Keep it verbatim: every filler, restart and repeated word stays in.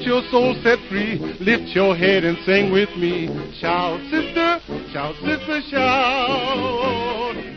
your soul set free. Lift your head and sing with me. Shout, sister, shout, sister, shout.